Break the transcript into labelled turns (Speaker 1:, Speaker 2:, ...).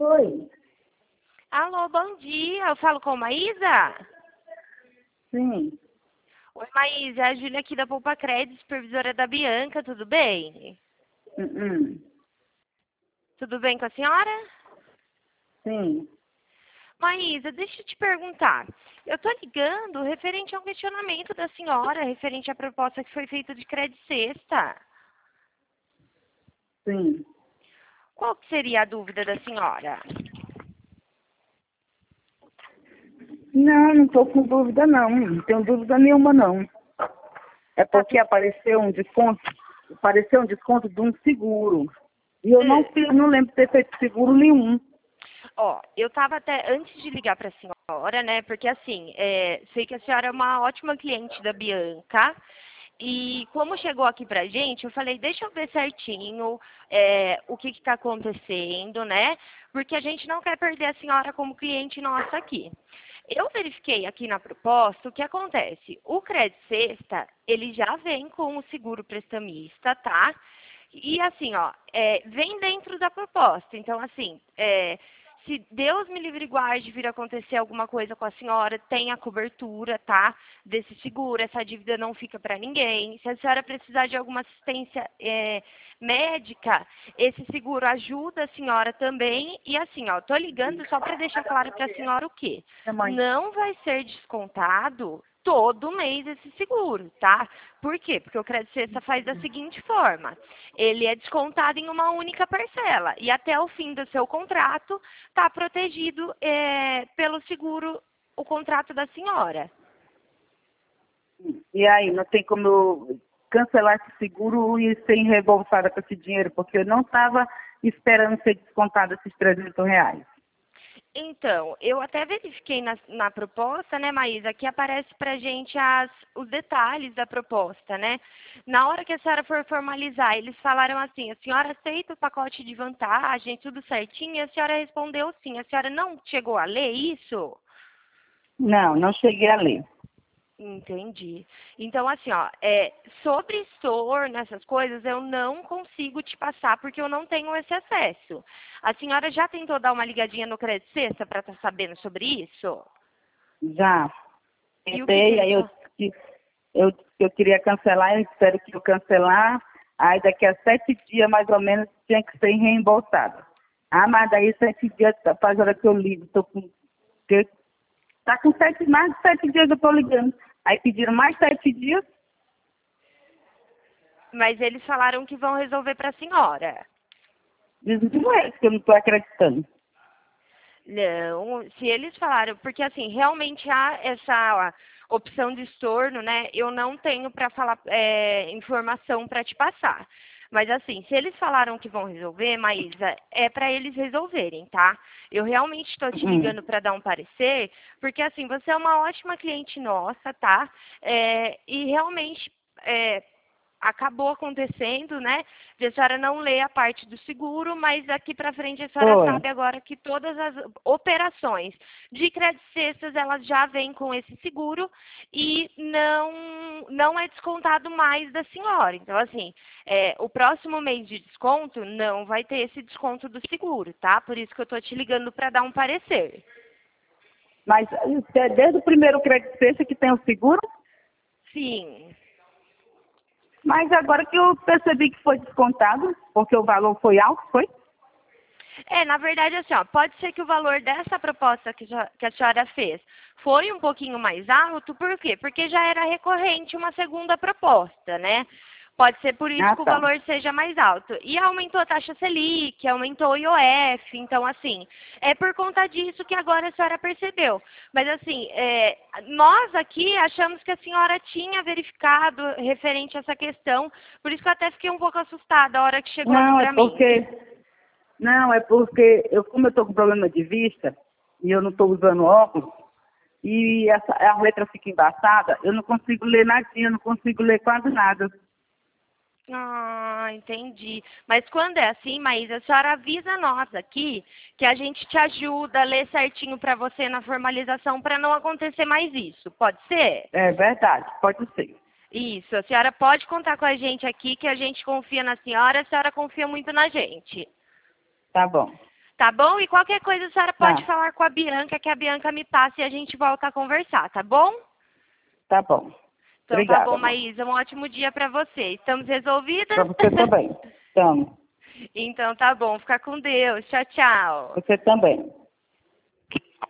Speaker 1: Oi,
Speaker 2: Alô, bom dia. Eu falo com Maísa?
Speaker 1: sim.
Speaker 2: Oi, Maísa. É a Júlia aqui da Poupa Crédito, supervisora da Bianca. Tudo bem?
Speaker 1: Uhum.
Speaker 2: Tudo bem com a senhora?
Speaker 1: Sim.
Speaker 2: Maísa, deixa eu te perguntar. Eu tô ligando referente a um questionamento da senhora, referente à proposta que foi feita de crédito sexta.
Speaker 1: Sim.
Speaker 2: Qual que seria a dúvida da senhora?
Speaker 1: Não estou com dúvida não. Não tenho dúvida nenhuma não. É
Speaker 2: Tá
Speaker 1: porque
Speaker 2: tudo...
Speaker 1: apareceu um desconto de um seguro. E eu não lembro de ter feito seguro nenhum.
Speaker 2: Ó, eu tava até, antes de ligar pra senhora, né, porque assim, sei que a senhora é uma ótima cliente da Bianca, e como chegou aqui pra gente, eu falei, deixa eu ver certinho o que que tá acontecendo, né, porque a gente não quer perder a senhora como cliente nossa aqui. Eu verifiquei aqui na proposta o que acontece. O Crédito Sexta, ele já vem com o seguro prestamista, tá? E assim, ó, vem dentro da proposta. Então, assim, se Deus me livre e guarde vir acontecer alguma coisa com a senhora, tem a cobertura, tá? Desse seguro, essa dívida não fica para ninguém. Se a senhora precisar de alguma assistência médica, esse seguro ajuda a senhora também. E assim, ó, tô ligando só para deixar claro para a senhora o quê?
Speaker 1: Minha mãe.
Speaker 2: Não vai ser descontado todo mês esse seguro, tá? Por quê? Porque o Crédito Sexta faz da seguinte forma: ele é descontado em uma única parcela e até o fim do seu contrato está protegido pelo seguro, o contrato da senhora.
Speaker 1: E aí, não tem como eu cancelar esse seguro e ser reembolsada com esse dinheiro, porque eu não estava esperando ser descontado esses R$ 300.
Speaker 2: Então, eu até verifiquei na proposta, né, Maísa, que aparece pra gente os detalhes da proposta, né? Na hora que a senhora for formalizar, eles falaram assim, a senhora aceita o pacote de vantagem, tudo certinho, e a senhora respondeu sim. A senhora não chegou a ler isso?
Speaker 1: Não cheguei a ler.
Speaker 2: Entendi. Então, assim, ó, sobre estorno, essas coisas, eu não consigo te passar porque eu não tenho esse acesso. A senhora já tentou dar uma ligadinha no Crédito Sexta para estar sabendo sobre isso?
Speaker 1: Já.
Speaker 2: E o que
Speaker 1: Tentei,
Speaker 2: eles
Speaker 1: aí
Speaker 2: falam?
Speaker 1: eu queria cancelar, eles disseram que eu cancelar, aí daqui a 7 dias, mais ou menos, tinha que ser reembolsado. Ah, mas daí 7 dias, faz hora que eu ligo, tá com mais de 7 dias que eu tô ligando. Aí pediram mais 7 dias,
Speaker 2: Mas eles falaram que vão resolver para a senhora.
Speaker 1: dizem que não é isso, que eu não tô acreditando.
Speaker 2: Não, se eles falaram, porque assim, realmente há essa opção de estorno, né? Eu não tenho para falar informação para te passar. Mas assim, se eles falaram que vão resolver, Maísa, é para eles resolverem, tá? Eu realmente estou te
Speaker 1: Hum.
Speaker 2: ligando para dar um parecer, porque assim, você é uma ótima cliente nossa, tá? E realmente acabou acontecendo, né? De a senhora não ler a parte do seguro, mas daqui para frente a senhora
Speaker 1: Foi.
Speaker 2: sabe agora que todas as operações de crédito cestas, elas já vêm com esse seguro e não é descontado mais da senhora. Então, assim, o próximo mês de desconto não vai ter esse desconto do seguro, tá? Por isso que eu estou te ligando para dar um parecer.
Speaker 1: Mas desde o primeiro crédito sexta que tem o seguro,
Speaker 2: Sim.
Speaker 1: mas agora que eu percebi que foi descontado, porque o valor foi alto, foi?
Speaker 2: Na verdade, assim, ó, pode ser que o valor dessa proposta que a senhora fez foi um pouquinho mais alto, por quê? Porque já era recorrente uma segunda proposta, né? Pode ser por isso
Speaker 1: Ah,
Speaker 2: que o
Speaker 1: tá.
Speaker 2: valor seja mais alto. E aumentou a taxa Selic, aumentou o IOF, então, assim, é por conta disso que agora a senhora percebeu. Mas, assim, nós aqui achamos que a senhora tinha verificado referente a essa questão, por isso que eu até fiquei um pouco assustada a hora que chegou aqui
Speaker 1: Não,
Speaker 2: para mim.
Speaker 1: não, é porque como eu estou com problema de vista e eu não estou usando óculos, e a letra fica embaçada, eu não consigo ler nadinha, eu não consigo ler quase nada.
Speaker 2: Ah, entendi. Mas quando é assim, Maísa, a senhora avisa nós aqui que a gente te ajuda a ler certinho para você na formalização para não acontecer mais isso. Pode ser?
Speaker 1: É verdade, pode ser.
Speaker 2: Isso. A senhora pode contar com a gente aqui que a gente confia na senhora, a senhora confia muito na gente.
Speaker 1: Tá bom.
Speaker 2: Tá bom? E qualquer coisa a senhora pode
Speaker 1: Tá.
Speaker 2: falar com a Bianca, que a Bianca me passa e a gente volta a conversar, tá bom?
Speaker 1: Tá bom.
Speaker 2: Então
Speaker 1: Obrigada,
Speaker 2: tá bom,
Speaker 1: amor.
Speaker 2: Maísa. Um ótimo dia pra você. Estamos resolvidas?
Speaker 1: Para você também. Então,
Speaker 2: Então tá bom. Fica com Deus. Tchau, tchau.
Speaker 1: você também.